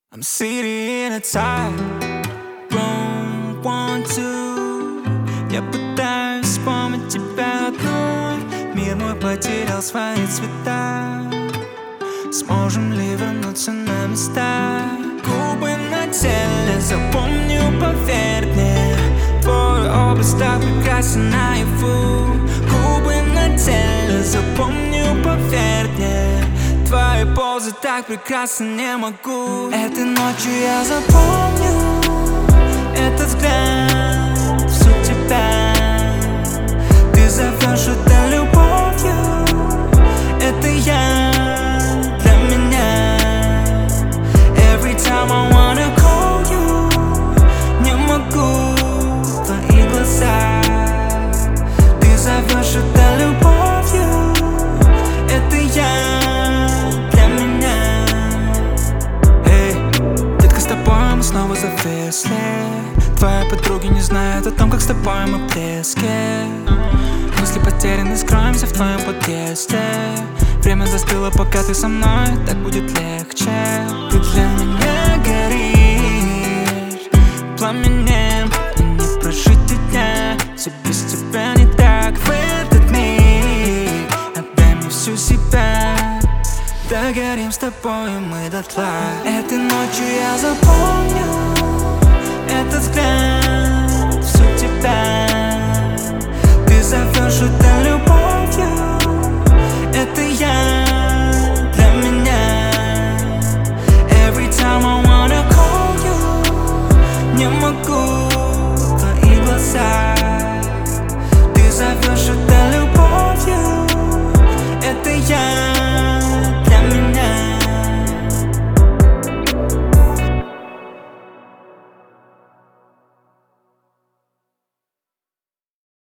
I'm sitting in a tight room, 1, 2. Я пытаюсь вспомнить тебя одной. Мир мой потерял свои цвета. Сможем ли вернуться на места? Губы на теле, запомню, поверь мне. Твой образ так прекрасен наяву. Губы на теле, запомню, поверь мне. Твои позы так прекрасны, не могу. Этой ночью я запомню этот взгляд, всю тебя. Ты зовешь это любовью, это я для меня. Every time I wanna call you, не могу, твои глаза. Ты зовешь это любовью, это я. Снова зависли. Твои подруги не знают о том, как с тобой мы близки. Мысли потеряны, скроемся в твоем подъезде. Время застыло, пока ты со мной, так будет легче. Ты для меня горишь пламенем, и не прожить и дня. Все без тебя не так в этот миг. Отдай мне всю себя. Догорим с тобой мы дотла. Этой ночью я запомню этот взгляд, всю тебя. Ты зовешь это